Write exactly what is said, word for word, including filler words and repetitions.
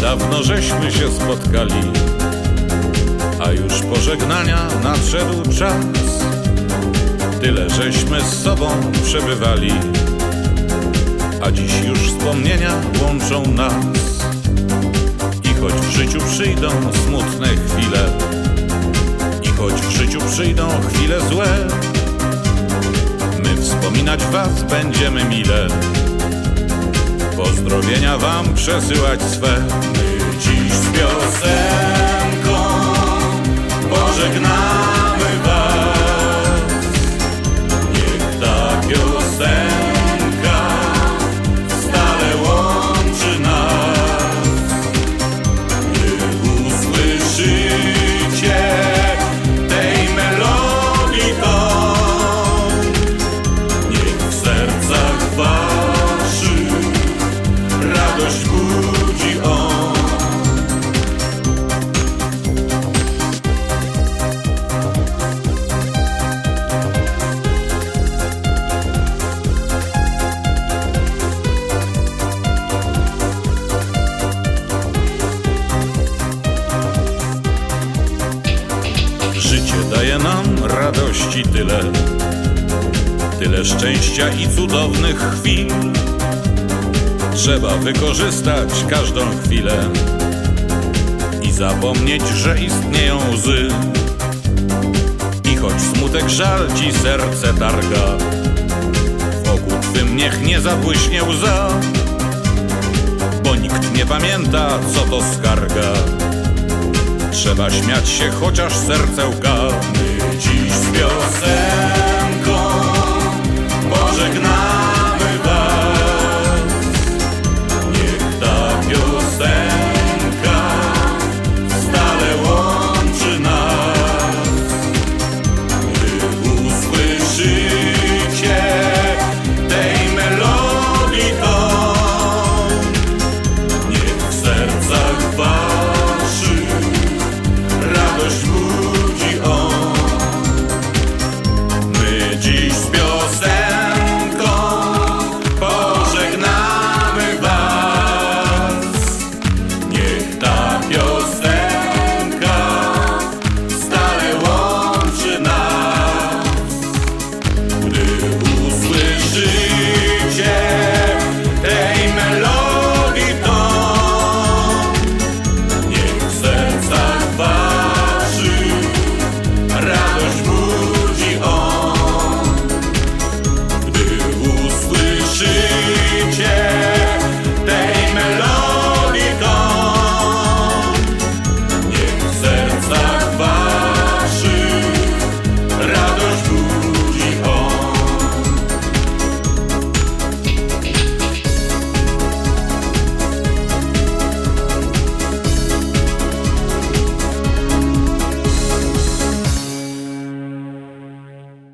Niedawno żeśmy się spotkali, a już pożegnania nadszedł czas. Tyle żeśmy z sobą przebywali, a dziś już wspomnienia łączą nas. I choć w życiu przyjdą smutne chwile, i choć w życiu przyjdą chwile złe, my wspominać was będziemy mile, pozdrowienia wam przesyłać swe. My dziś z piosenką pożegnamy was. Niech ta piosenka stale łączy nas. Niech usłyszycie tej melodii ton. Niech w sercach waszych radość budzi on. Życie daje nam radości tyle, tyle szczęścia i cudownych chwil. Trzeba wykorzystać każdą chwilę i zapomnieć, że istnieją łzy. I choć smutek żal ci serce targa, wokół twym niech nie zabłyśnie łza, bo nikt nie pamięta, co to skarga. Trzeba śmiać się, chociaż serce łka. My dziś z piosenką pożegnamy